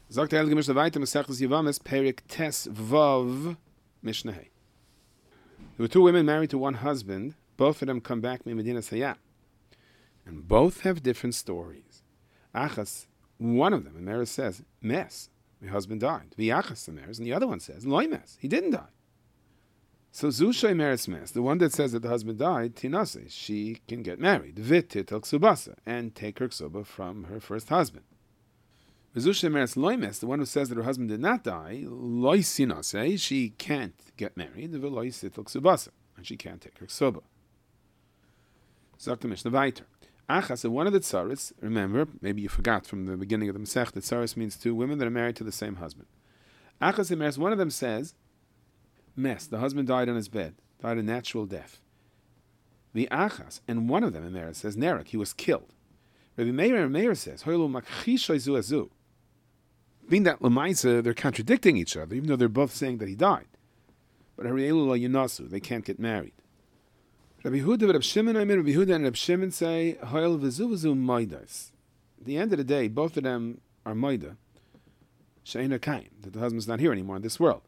Sagt der Heilige Mishnah weiter, Masechtas Yevamis, Perik Tes Vav, Mishnah Hey. There were two women married to one husband. Both of them come back from Medina Sayat. And both have different stories. Achas, one of them, the Meres says, Mes, my husband died. V'achas the Meres, and the other one says, Loi Mes, he didn't die. So Zushay Meres Mes, the one that says that the husband died, Tinase, she can get married. Vitit el Ksubasa, and take her Ksuba from her first husband. Zushay Meres Loi Mes, the one who says that her husband did not die, Loi Sinase, she can't get married. V'loi Sit el Ksubasa, and she can't take her Ksuba. Sagt the Mishnah weiter. Achas, so one of the tsaris, remember, maybe you forgot from the beginning of the Masech, that tsaris means two women that are married to the same husband. Achas and Mes, one of them says, Mes, the husband died on his bed, died a natural death. The Achas, and one of them in there says, Nerak, he was killed. Rabbi Meir says, Hoylu makchishoy zu azu. Being that Lamaisa, they're contradicting each other, even though they're both saying that he died. But Harielu la yunasu, they can't get married. Rabbi Yehuda and Rabbi Shimon, Rabbi Yehuda and Rabbi Shimon say, Hoyel v'zu v'zu moidas. At the end of the day, both of them are moida, she'ena kaim, that the husband's not here anymore in this world.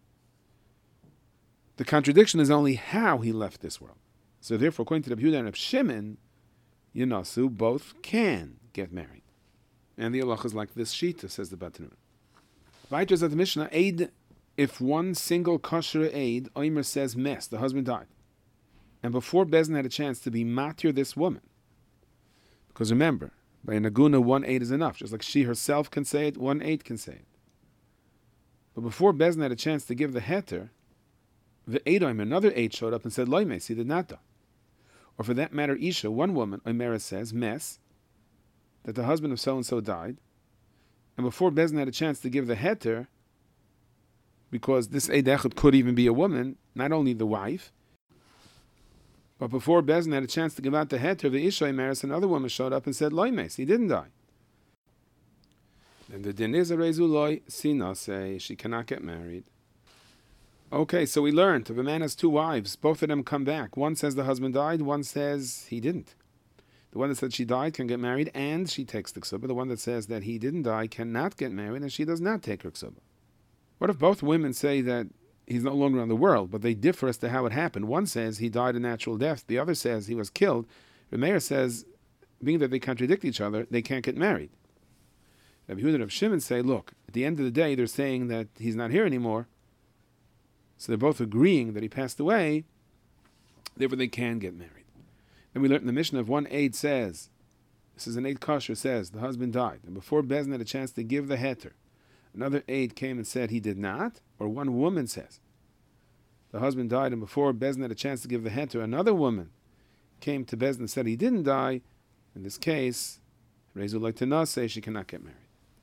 The contradiction is only how he left this world. So therefore, according to Rabbi Yehuda and Rabbi Shimon, Yunasu, both can get married. And the halacha is like this shita, says the Batanun. Weiter says the Mishnah, aid, if one single kosher aid, Omer says mes, the husband died. And before Bezdin had a chance to be matir this woman, because remember, by a naguna, 1 aid is enough. Just like she herself can say it, 1 aid can say it. But before Bezdin had a chance to give the heter, the Eidoim, another aid showed up and said, Loimes, he did not die. Or for that matter, Isha, one woman, Oimera says, mes, that the husband of so-and-so died. And before Bezdin had a chance to give the heter, because this aid echad could even be a woman, not only the wife, but before Bezdin had a chance to give out the heter, the Isha Meres, another woman showed up and said, Loimes, he didn't die. Then the din is a rezu loy, sina, say, she cannot get married. Okay, so we learned, if a man has two wives, both of them come back. One says the husband died, one says he didn't. The one that said she died can get married, and she takes the ksuba. The one that says that he didn't die cannot get married, and she does not take her ksuba. What if both women say that he's no longer on the world, but they differ as to how it happened? One says he died a natural death. The other says he was killed. The mayor says, being that they contradict each other, they can't get married. Rabbi Yehuda and Rabbi Shimon say, look, at the end of the day, they're saying that he's not here anymore. So they're both agreeing that he passed away. Therefore, they can get married. Then we learned in the Mishnah of one aid says, this is an aid kosher, says, the husband died. And before Bezdin had a chance to give the heter, another aid came and said he did not, or one woman says, the husband died, and before Bezdin had a chance to give the heter, another woman came to Bezdin and said he didn't die. In this case, Rezu like Tanase, she cannot get married.